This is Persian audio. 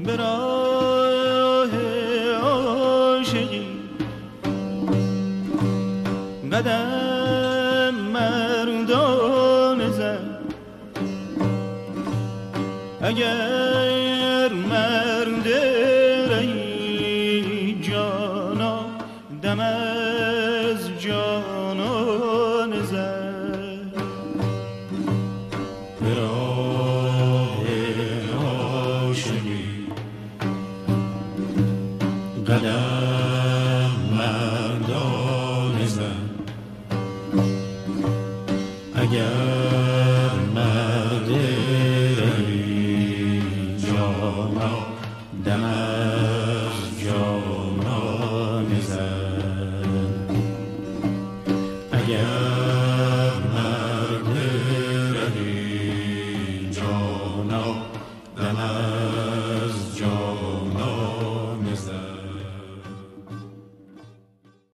به راه عاشقی قدم مردان زد. اگر مرد رهی جانا دم از جانان زد. به راه عاشقی قدم مردان زد. اگر مرد رهی جانا دم از جانان